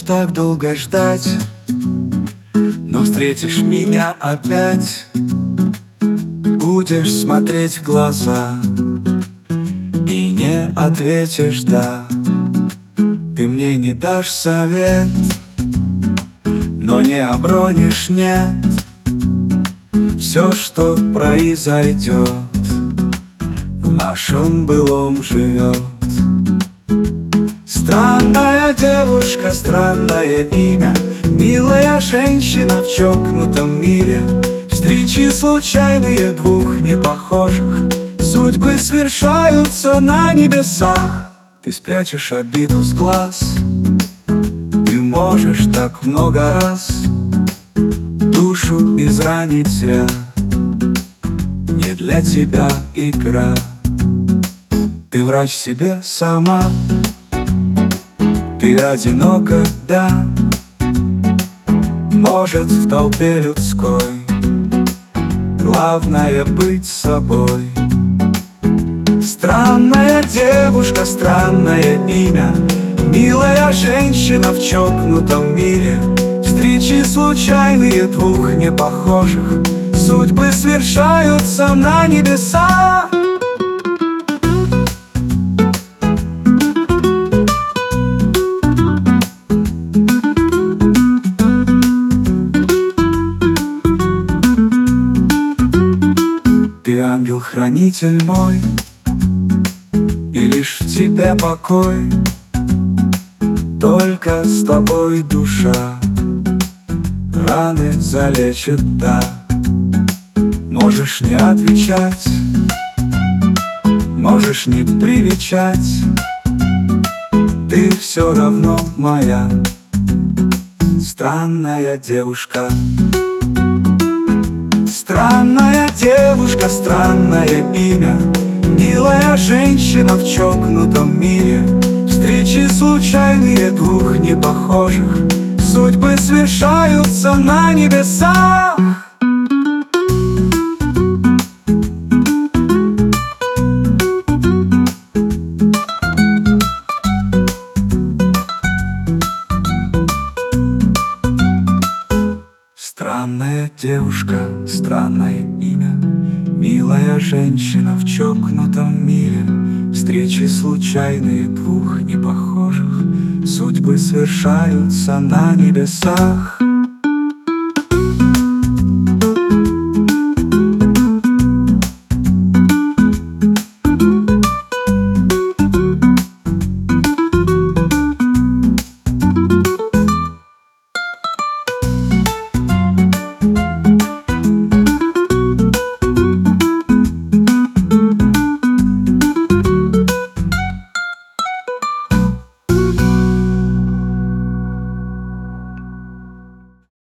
будешь так долго ждать, но встретишь меня опять. Будешь смотреть в глаза и не ответишь «да». Ты мне не дашь совет, но не обронишь «нет». Все, что произойдет, в нашем былом живет. Странная девушка, странное имя, милая женщина в чокнутом мире. Встречи случайные двух непохожих, судьбы свершаются на небесах. Ты спрячешь обиду с глаз, ты можешь так много раз душу изранить зря. Не для тебя игра, ты врач себе сама. Ты одинока, да, может, в толпе людской. Главное быть собой. Странная девушка, странное имя, милая женщина в чокнутом мире. Встречи случайные двух непохожих, судьбы свершаются на небесах. Ты ангел-хранитель мой, и лишь в тебе покой. Только с тобой душа раны залечит, да. Можешь не отвечать, можешь не привечать, ты все равно моя странная девушка. Странная девушка, странное имя, милая женщина в чокнутом мире. Встречи случайные двух непохожих, судьбы свершаются на небесах. Странная девушка, странное имя, милая женщина в чокнутом мире. Встречи случайные двух непохожих, судьбы свершаются на небесах.